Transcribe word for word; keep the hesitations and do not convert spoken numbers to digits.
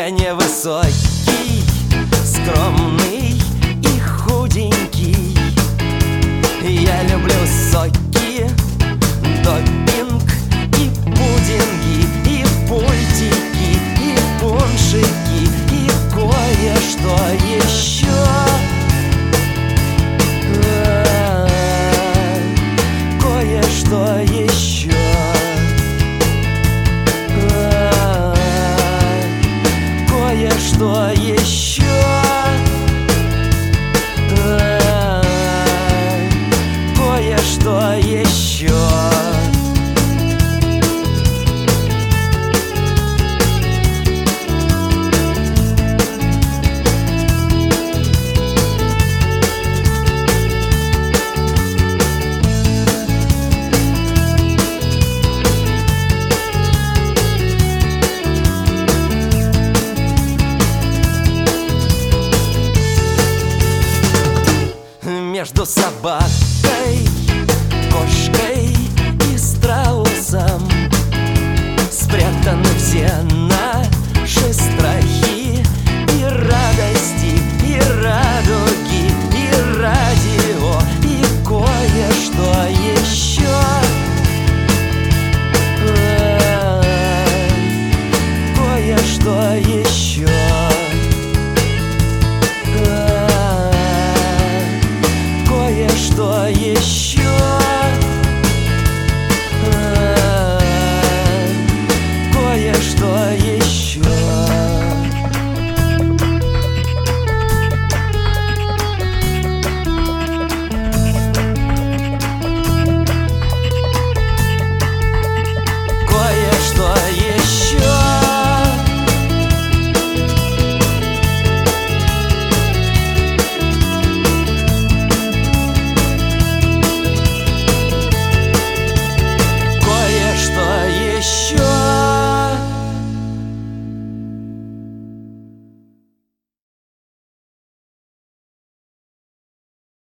Я невысокий, скромный и худенький. Я люблю соки, допинг и пудинги, и пультики, и пуншики, и кое-что еще. Кое-что еще. Кое-что еще. Кое-что еще. Между собакой, кошкой и страусом спрятаны все на